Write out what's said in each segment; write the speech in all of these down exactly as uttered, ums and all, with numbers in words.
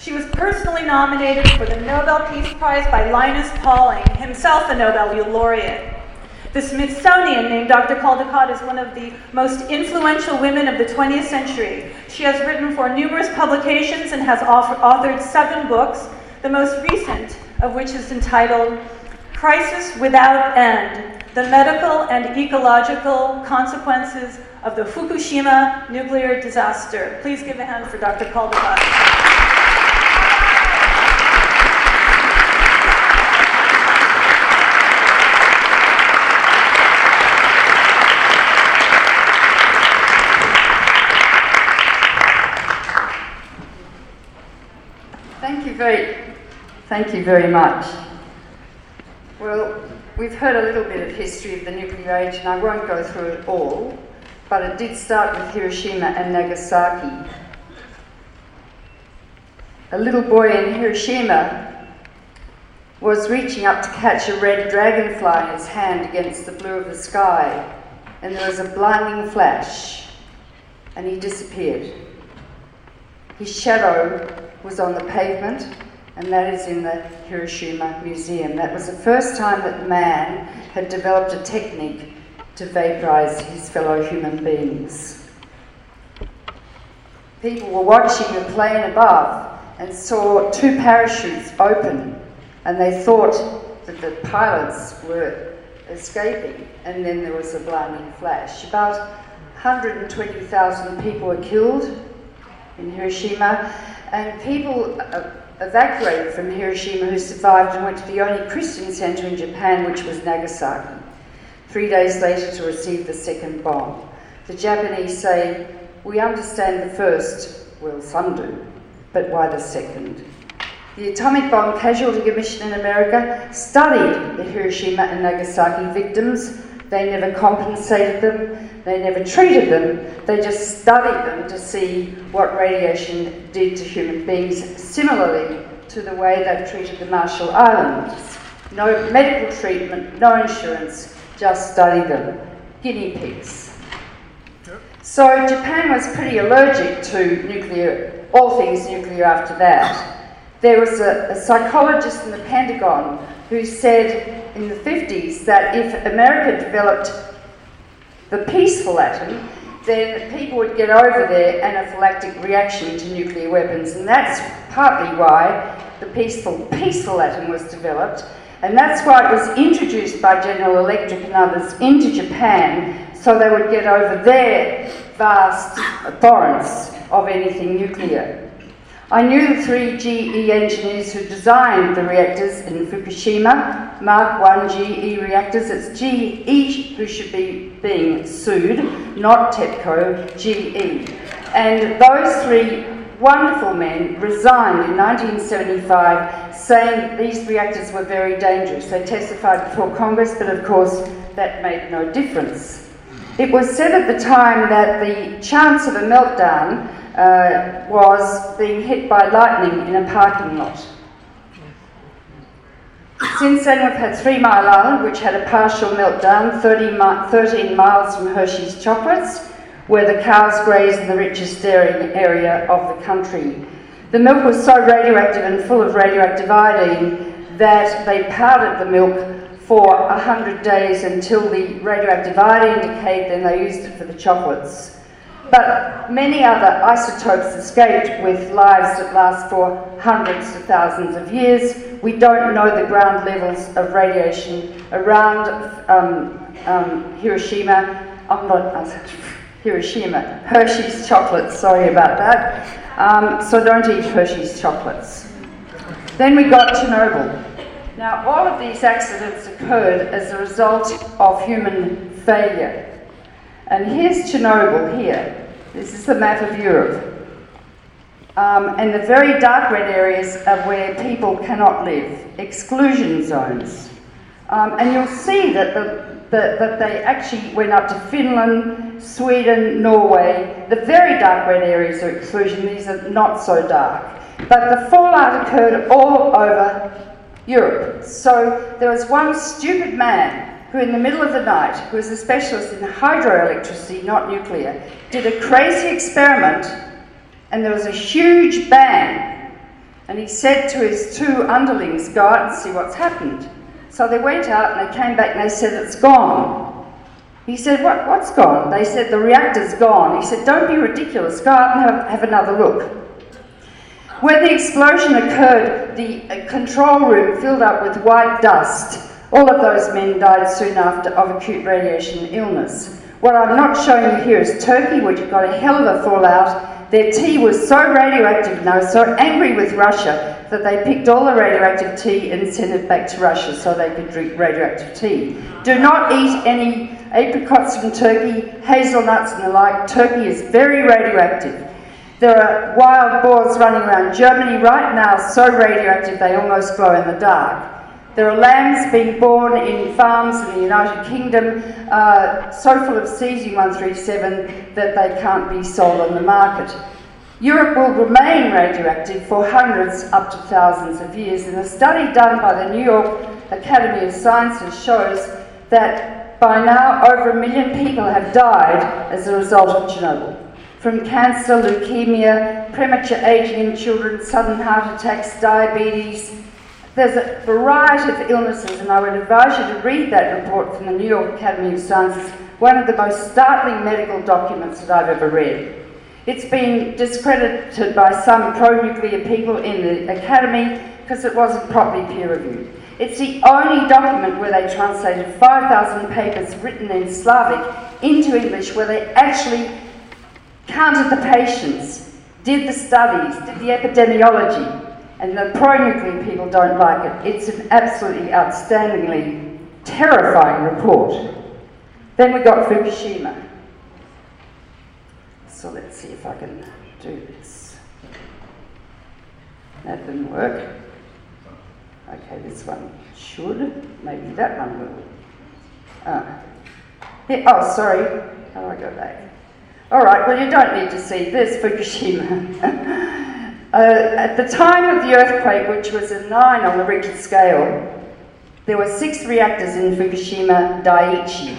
She was personally nominated for the Nobel Peace Prize by Linus Pauling, himself a Nobel laureate. The Smithsonian named Doctor Caldecott as one of the most influential women of the twentieth century. She has written for numerous publications and has authored seven books, the most recent of which is entitled Crisis Without End: The Medical and Ecological Consequences of the Fukushima Nuclear Disaster. Please give a hand for Doctor Caldecott. Thank you very, thank you very much. Well, we've heard a little bit of history of the nuclear age, and I won't go through it all, but it did start with Hiroshima and Nagasaki. A little boy in Hiroshima was reaching up to catch a red dragonfly in his hand against the blue of the sky, and there was a blinding flash, and he disappeared. His shadow was on the pavement, and that is in the Hiroshima Museum. That was the first time that man had developed a technique to vaporize his fellow human beings. People were watching the plane above and saw two parachutes open, and they thought that the pilots were escaping, and then there was a blinding flash. About one hundred twenty thousand people were killed in Hiroshima, and people uh, evacuated from Hiroshima who survived and went to the only Christian centre in Japan, which was Nagasaki, three days later to receive the second bomb. The Japanese say, "We understand the first," well, some do, but why the second? The Atomic Bomb Casualty Commission in America studied the Hiroshima and Nagasaki victims. They never compensated them, they never treated them, they just studied them to see what radiation did to human beings, similarly to the way they've treated the Marshall Islands. No medical treatment, no insurance, just study them. Guinea pigs. So Japan was pretty allergic to nuclear, all things nuclear after that. There was a, a psychologist in the Pentagon who said in the fifties that if America developed the peaceful atom, then people would get over their anaphylactic reaction to nuclear weapons, and that's partly why the peaceful, peaceful atom was developed, and that's why it was introduced by General Electric and others into Japan, so they would get over their vast abhorrence of anything nuclear. I knew the three G E engineers who designed the reactors in Fukushima, Mark one G E reactors. It's G E who should be being sued, not TEPCO, G E. And those three wonderful men resigned in nineteen seventy-five, saying that these reactors were very dangerous. They testified before Congress, but of course that made no difference. It was said at the time that the chance of a meltdown Uh, was being hit by lightning in a parking lot. Since then we've had Three Mile Island, which had a partial meltdown thirteen miles from Hershey's Chocolates, where the cows graze in the richest dairy area of the country. The milk was so radioactive and full of radioactive iodine that they powdered the milk for a hundred days until the radioactive iodine decayed, then they used it for the chocolates. But many other isotopes escaped with lives that last for hundreds of thousands of years. We don't know the ground levels of radiation around um, um, Hiroshima. I'm not, uh, Hiroshima, Hershey's chocolates, sorry about that. Um, so don't eat Hershey's chocolates. Then we got Chernobyl. Now, all of these accidents occurred as a result of human failure. And here's Chernobyl here. This is the map of Europe. Um, and the very dark red areas are where people cannot live, exclusion zones. Um, and you'll see that, the, the, that they actually went up to Finland, Sweden, Norway. The very dark red areas are exclusion, these are not so dark. But the fallout occurred all over Europe. So there was one stupid man who in the middle of the night, who was a specialist in hydroelectricity, not nuclear, did a crazy experiment, and there was a huge bang, And he said to his two underlings, go out and see what's happened. So they went out and they came back and they said, it's gone. He said, what, what's gone? They said, the reactor's gone. He said, don't be ridiculous, go out and have, have another look. When the explosion occurred, the control room filled up with white dust. All of those men died soon after of acute radiation illness. What I'm not showing you here is Turkey, which got a hell of a fallout. Their tea was so radioactive and they were so angry with Russia that they picked all the radioactive tea and sent it back to Russia so they could drink radioactive tea. Do not eat any apricots from Turkey, hazelnuts and the like. Turkey is very radioactive. There are wild boars running around Germany right now, so radioactive they almost glow in the dark. There are lambs being born in farms in the United Kingdom, uh, so full of cesium one thirty-seven that they can't be sold on the market. Europe will remain radioactive for hundreds up to thousands of years, and a study done by the New York Academy of Sciences shows that by now over a million people have died as a result of Chernobyl. From cancer, leukemia, premature aging in children, sudden heart attacks, diabetes. There's a variety of illnesses, and I would advise you to read that report from the New York Academy of Sciences, one of the most startling medical documents that I've ever read. It's been discredited by some pro-nuclear people in the Academy because it wasn't properly peer-reviewed. It's the only document where they translated five thousand papers written in Slavic into English, where they actually counted the patients, did the studies, did the epidemiology. And the pro-nuclear people don't like it. It's an absolutely outstandingly terrifying report. Then we got Fukushima. So let's see if I can do this. That didn't work. Okay, this one should. Maybe that one will. Ah. Yeah, oh, sorry. How do I go back? All right, well, you don't need to see this, Fukushima. Uh, at the time of the earthquake, which was a nine on the Richter scale, there were six reactors in Fukushima Daiichi.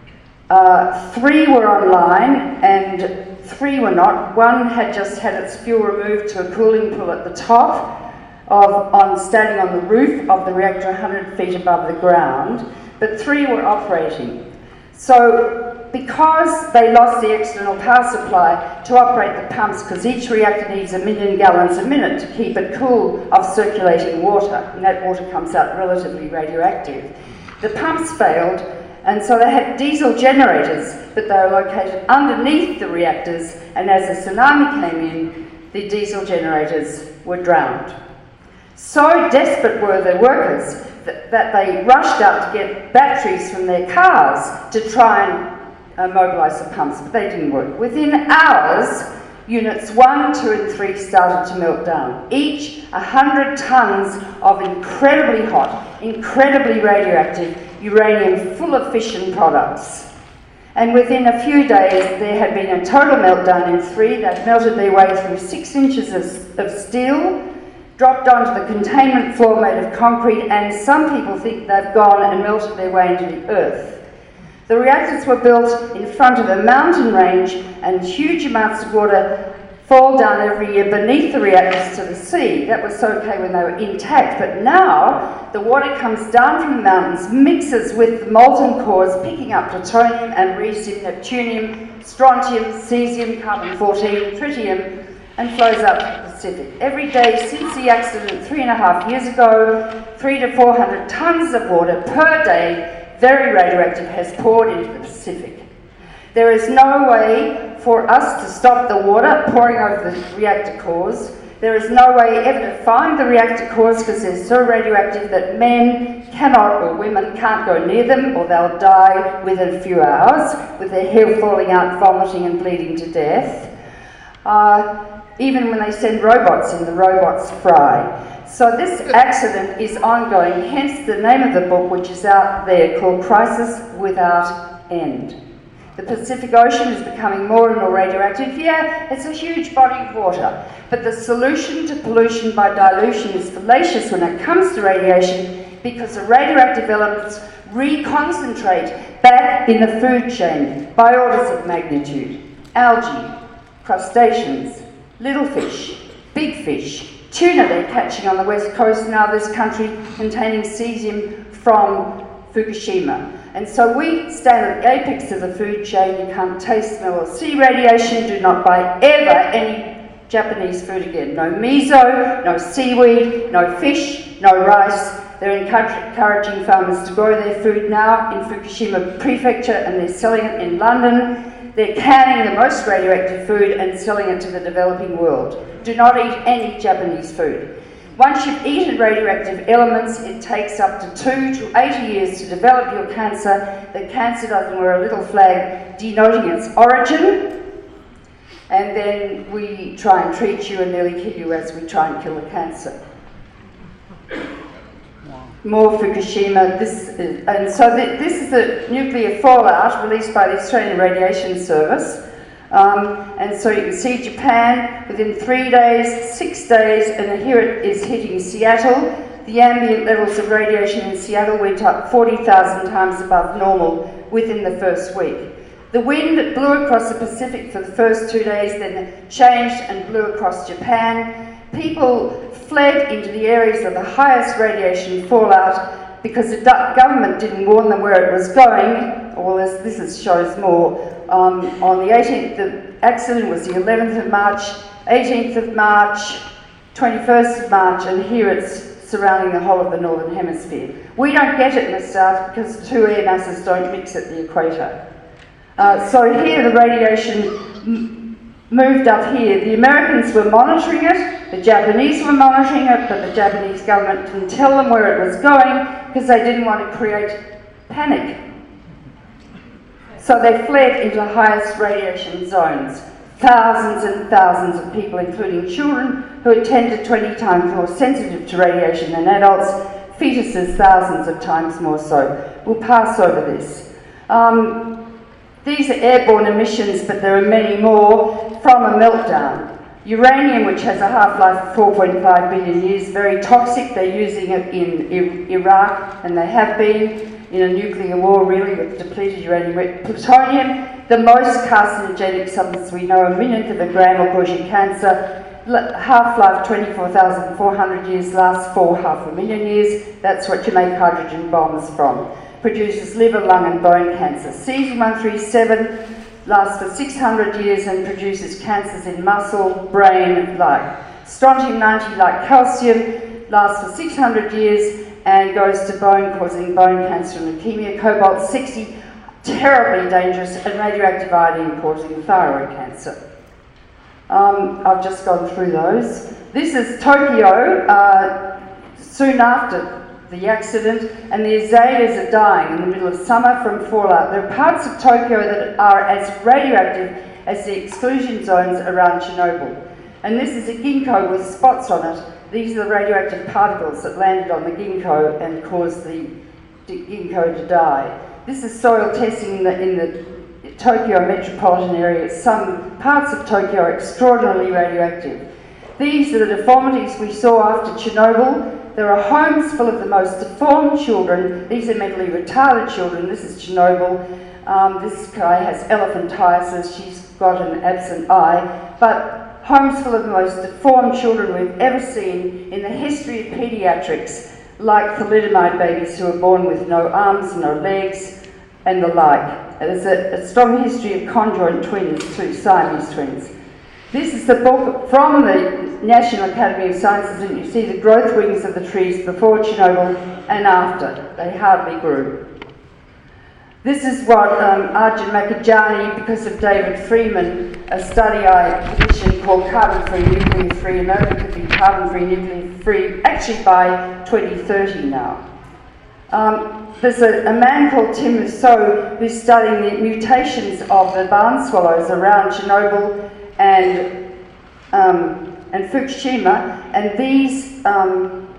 Uh, three were online and three were not. One had just had its fuel removed to a cooling pool at the top, of, on standing on the roof of the reactor one hundred feet above the ground, but three were operating. So, because they lost the external power supply to operate the pumps, because each reactor needs a million gallons a minute to keep it cool of circulating water, and that water comes out relatively radioactive. The pumps failed, and so they had diesel generators, but they were located underneath the reactors, and as the tsunami came in, the diesel generators were drowned. So desperate were the workers that, that they rushed out to get batteries from their cars to try and Uh, mobilise the pumps, but they didn't work. Within hours, units one, two and three started to melt down. Each one hundred tonnes of incredibly hot, incredibly radioactive uranium full of fission products. And within a few days, there had been a total meltdown in three. They'd melted their way through six inches of, of steel, dropped onto the containment floor made of concrete, and some people think they've gone and melted their way into the earth. The reactors were built in front of a mountain range, and huge amounts of water fall down every year beneath the reactors to the sea. That was okay when they were intact, but now the water comes down from the mountains, mixes with the molten cores, picking up plutonium, americium, neptunium, strontium, cesium, carbon fourteen, tritium, and flows out to the Pacific. Every day since the accident three and a half years ago, three to four hundred tonnes of water per day, very radioactive, has poured into the Pacific. There is no way for us to stop the water pouring over the reactor cores. There is no way ever to find the reactor cores because they're so radioactive that men cannot, or women can't go near them, or they'll die within a few hours with their hair falling out, vomiting and bleeding to death. Uh, even when they send robots in, the robots fry. So this accident is ongoing, hence the name of the book, which is out there, called Crisis Without End. The Pacific Ocean is becoming more and more radioactive. Yeah, it's a huge body of water, but the solution to pollution by dilution is fallacious when it comes to radiation, because the radioactive elements reconcentrate back in the food chain by orders of magnitude. Algae, crustaceans, little fish, big fish. Tuna they're catching on the west coast now, this country containing cesium from Fukushima. And so we stand at the apex of the food chain. You can't taste, smell or see radiation. Do not buy ever any Japanese food again. No miso, no seaweed, no fish, no rice. They're encouraging farmers to grow their food now in Fukushima Prefecture, and they're selling it in London. They're canning the most radioactive food and selling it to the developing world. Do not eat any Japanese food. Once you've eaten radioactive elements, it takes up to two to eighty years to develop your cancer. The cancer doesn't wear a little flag denoting its origin. And then we try and treat you and nearly kill you as we try and kill the cancer. More Fukushima. This is, and so th this is the nuclear fallout released by the Australian Radiation Service. Um, and so you can see Japan within three days, six days, and here it is hitting Seattle. The ambient levels of radiation in Seattle went up forty thousand times above normal within the first week. The wind blew across the Pacific for the first two days, then changed and blew across Japan. People fled into the areas of the highest radiation fallout because the government didn't warn them where it was going. Well, this, this is, shows more. Um, on the eighteenth, the accident was the eleventh of March, eighteenth of March, twenty-first of March, and here it's surrounding the whole of the Northern Hemisphere. We don't get it in the south because two air masses don't mix at the equator. Uh, so here the radiation moved up here. The Americans were monitoring it, the Japanese were monitoring it, but the Japanese government didn't tell them where it was going because they didn't want to create panic. So they fled into the highest radiation zones. Thousands and thousands of people, including children, who are ten to twenty times more sensitive to radiation than adults, fetuses thousands of times more so, will pass over this. Um, These are airborne emissions, but there are many more from a meltdown. Uranium, which has a half-life of four point five billion years, very toxic. They're using it in Iraq, and they have been in a nuclear war, really, with depleted uranium. Plutonium, the most carcinogenic substance we know, a millionth of a gram will cause you cancer. Half-life twenty-four thousand four hundred years, lasts for half a million years. That's what you make hydrogen bombs from. Produces liver, lung and bone cancer. Cesium one thirty-seven lasts for six hundred years and produces cancers in muscle, brain, like. Strontium ninety, like calcium, lasts for six hundred years and goes to bone, causing bone cancer and leukemia. Cobalt sixty, terribly dangerous, and radioactive iodine causing thyroid cancer. Um, I've just gone through those. This is Tokyo, uh, soon after the accident, and the azaleas are dying in the middle of summer from fallout. There are parts of Tokyo that are as radioactive as the exclusion zones around Chernobyl. And this is a ginkgo with spots on it. These are the radioactive particles that landed on the ginkgo and caused the ginkgo to die. This is soil testing in the, in the Tokyo metropolitan area. Some parts of Tokyo are extraordinarily radioactive. These are the deformities we saw after Chernobyl. There are homes full of the most deformed children. These are mentally retarded children. This is Chernobyl. Um, this guy has elephantiasis. She's got an absent eye. But homes full of the most deformed children we've ever seen in the history of paediatrics, like thalidomide babies who are born with no arms, no legs, and the like. There's a, a strong history of conjoined twins too, Siamese twins. This is the book from the National Academy of Sciences, and you see the growth rings of the trees before Chernobyl and after. They hardly grew. This is what um, Arjun Makhijani, because of David Freeman, a study I commissioned called Carbon-Free Nuclear Free. America could be carbon-free nuclear free actually by twenty thirty now. Um, there's a, a man called Tim Rousseau who's studying the mutations of the barn swallows around Chernobyl and um, and Fukushima, and these um,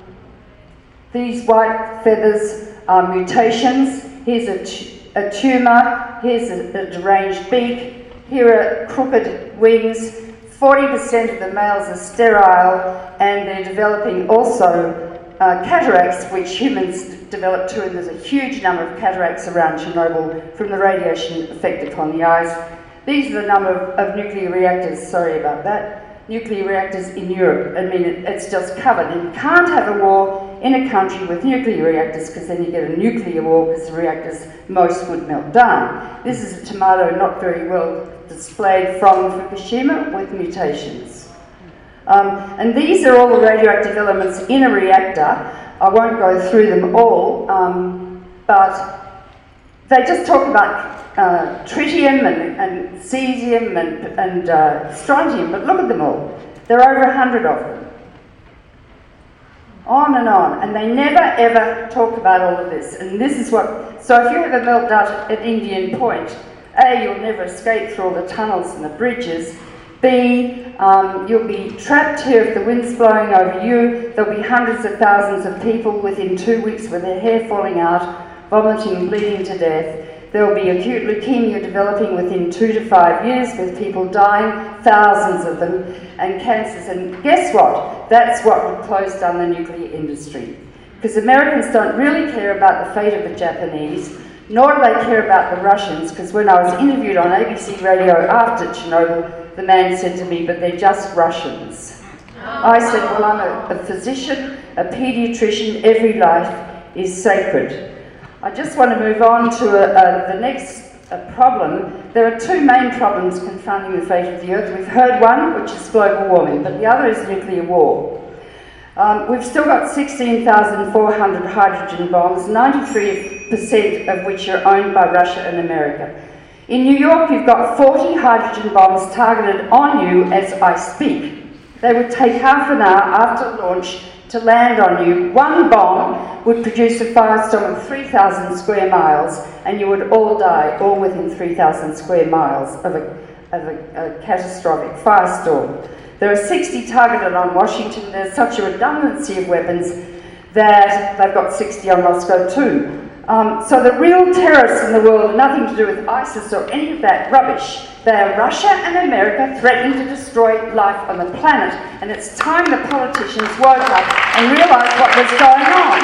these white feathers are mutations. Here's a, t a tumour, here's a, a deranged beak, here are crooked wings. forty percent of the males are sterile, and they're developing also uh, cataracts, which humans develop too, and there's a huge number of cataracts around Chernobyl from the radiation effect upon the eyes. These are the number of, of nuclear reactors, sorry about that. nuclear reactors in Europe. I mean, it, it's just covered. And you can't have a war in a country with nuclear reactors because then you get a nuclear war because the reactors, most would melt down. This is a tomato not very well displayed from Fukushima with mutations. Um, and these are all the radioactive elements in a reactor. I won't go through them all, um, but they just talk about uh, tritium and, and cesium and, and uh, strontium, but look at them all. There are over a hundred of them. On and on, and they never ever talk about all of this. And this is what, so if you have a meltdown at Indian Point, A, you'll never escape through all the tunnels and the bridges. B, um, you'll be trapped here if the wind's blowing over you. There'll be hundreds of thousands of people within two weeks with their hair falling out, vomiting, bleeding to death. There'll be acute leukemia developing within two to five years with people dying, thousands of them, and cancers. And guess what? That's what would close down the nuclear industry. Because Americans don't really care about the fate of the Japanese, nor do they care about the Russians, because when I was interviewed on A B C Radio after Chernobyl, the man said to me, but they're just Russians. I said, well, I'm a, a physician, a paediatrician, every life is sacred. I just want to move on to a, a, the next a problem. There are two main problems confronting the fate of the Earth. We've heard one, which is global warming, but the other is nuclear war. Um, we've still got sixteen thousand four hundred hydrogen bombs, ninety-three percent of which are owned by Russia and America. In New York, you've got forty hydrogen bombs targeted on you as I speak. They would take half an hour after launch to land on you. One bomb would produce a firestorm of three thousand square miles, and you would all die, all within three thousand square miles of a, of a, a catastrophic firestorm. There are sixty targeted on Washington. There's such a redundancy of weapons that they've got sixty on Moscow too. Um, so the real terrorists in the world are nothing to do with ISIS or any of that rubbish. They are Russia and America threatening to destroy life on the planet. And it's time the politicians woke up and realised what was going on.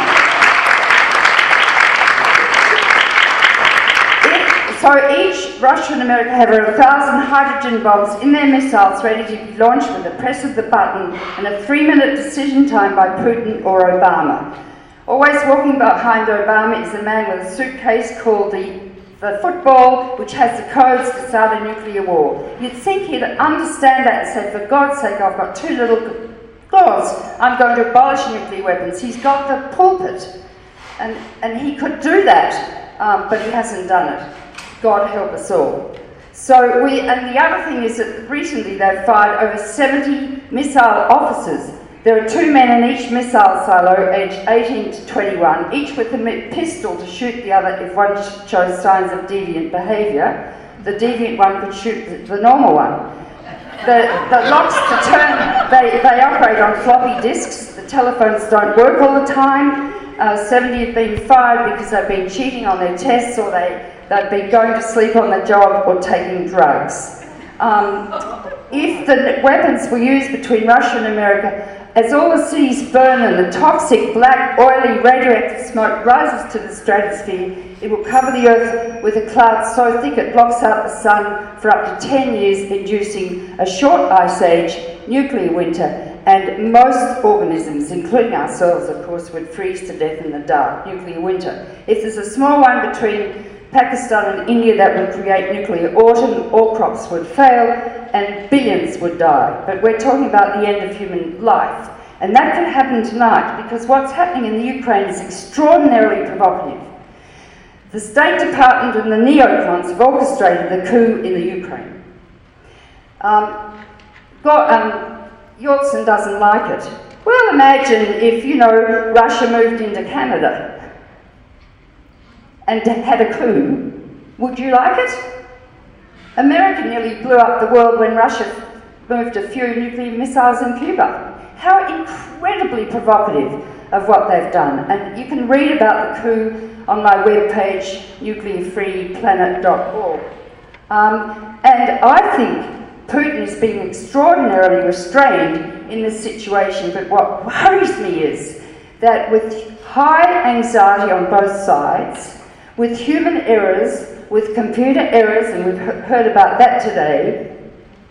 It, so each Russia and America have a thousand hydrogen bombs in their missiles ready to be launched with the press of the button and a three-minute decision time by Putin or Obama. Always walking behind Obama is a man with a suitcase called the, the football, which has the codes to start a nuclear war. You'd think he'd understand that and say, for God's sake, I've got two little girls, I'm going to abolish nuclear weapons. He's got the pulpit, and, and he could do that, um, but he hasn't done it. God help us all. So we, and the other thing is that recently they've fired over seventy missile officers. There are two men in each missile silo, aged eighteen to twenty-one, each with a pistol to shoot the other if one shows signs of deviant behaviour. The deviant one could shoot the, the normal one. The, the locks to turn, they, they operate on floppy disks. The telephones don't work all the time. Uh, seventy have been fired because they've been cheating on their tests, or they, they've been going to sleep on the job or taking drugs. Um, if the weapons were used between Russia and America, as all the cities burn and the toxic, black, oily, radioactive smoke rises to the stratosphere, it will cover the Earth with a cloud so thick it blocks out the sun for up to ten years, inducing a short ice age, nuclear winter, and most organisms, including ourselves, of course, would freeze to death in the dark, nuclear winter. If there's a small one between Pakistan and India, that would create nuclear autumn, all crops would fail, and billions would die. But we're talking about the end of human life. And that can happen tonight, because what's happening in the Ukraine is extraordinarily provocative. The State Department and the neocons have orchestrated the coup in the Ukraine. Um, God, um, Yeltsin doesn't like it. Well, imagine if, you know, Russia moved into Canada and had a coup. Would you like it? America nearly blew up the world when Russia moved a few nuclear missiles in Cuba. How incredibly provocative of what they've done. And you can read about the coup on my webpage, nuclear free planet dot org. Um, and I think Putin is being extraordinarily restrained in this situation, but what worries me is that with high anxiety on both sides, with human errors, with computer errors, and we've heard about that today,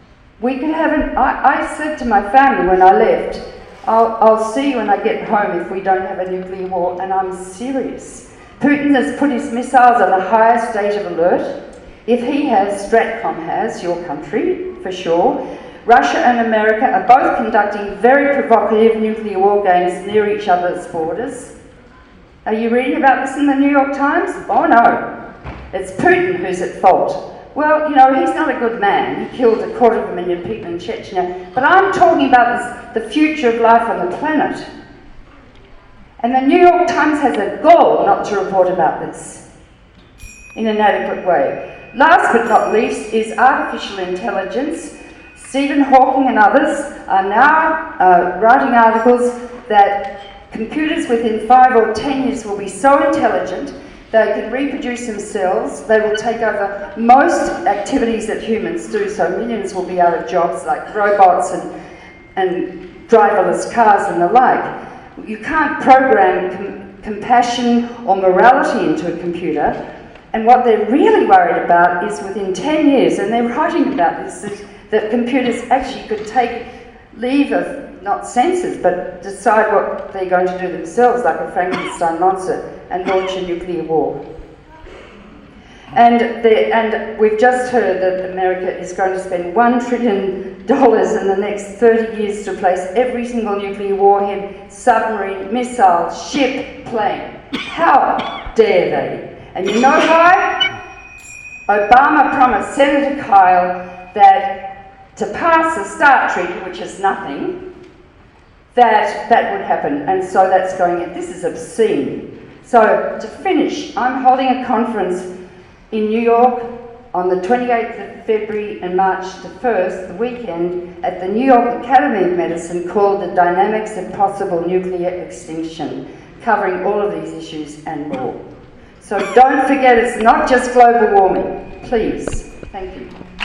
We could have an, I, I said to my family when I left, I'll, I'll see you when I get home if we don't have a nuclear war, and I'm serious. Putin has put his missiles on the highest state of alert. If he has, Stratcom has, your country, for sure. Russia and America are both conducting very provocative nuclear war games near each other's borders. Are you reading about this in the New York Times? Oh no, it's Putin who's at fault. Well, you know, he's not a good man. He killed a quarter of a million people in Chechnya. But I'm talking about this, the future of life on the planet. And the New York Times has a gall not to report about this in an adequate way. Last but not least is artificial intelligence. Stephen Hawking and others are now uh, writing articles that computers within five or ten years will be so intelligent they can reproduce themselves, they will take over most activities that humans do, so millions will be out of jobs like robots and, and driverless cars and the like. You can't program com compassion or morality into a computer, and what they're really worried about is within ten years, and they're writing about this, that, that computers actually could take leave of not senses, but decide what they're going to do themselves, like a Frankenstein monster, and launch a nuclear war. And, the, and we've just heard that America is going to spend one trillion dollars in the next thirty years to replace every single nuclear warhead, submarine, missile, ship, plane. How dare they? And you know why? Obama promised Senator Kyle that to pass the START Treaty, which is nothing, that that would happen, and so that's going in. This is obscene. So to finish, I'm holding a conference in New York on the twenty-eighth of February and March the first, the weekend, at the New York Academy of Medicine, called The Dynamics of Possible Nuclear Extinction, covering all of these issues and more. So don't forget, it's not just global warming, please. Thank you.